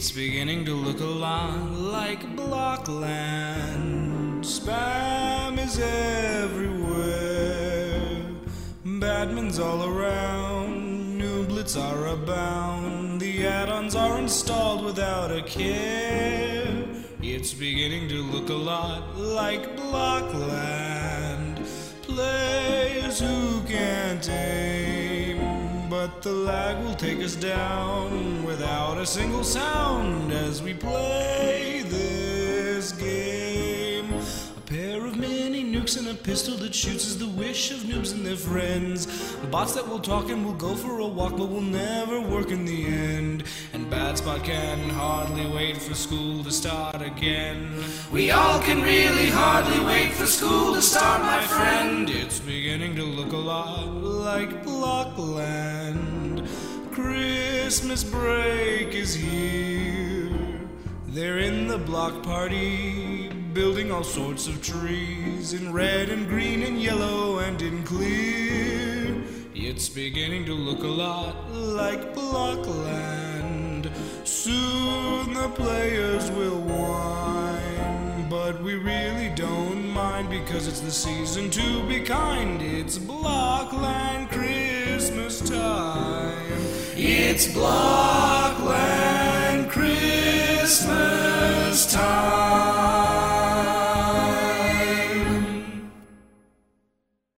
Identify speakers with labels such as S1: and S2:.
S1: It's beginning to look a lot like Blockland. Spam is everywhere. Badmins all around. Nooblets are abound. The add-ons are installed without a care. It's beginning to look a lot like Blockland. Players who can't aim, but the lag will take us down without a single sound as we play this game. A pair of mini nukes and a pistol that shoots is the wish of noobs and their friends. Bots that will talk and will go for a walk but will never work in the end. And Bad Spot can hardly wait for school to start again. We all can really hardly wait for school to start, my friend. It's beginning to look a lot like Blockland. Christmas break is here. They're in the block party, building all sorts of trees in red and green and yellow and in clear. It's beginning to look a lot like Blockland. Soon the players will whine, but we really don't mind because it's the season to be kind. It's Blockland Christmas time. It's Blockland Christmas time.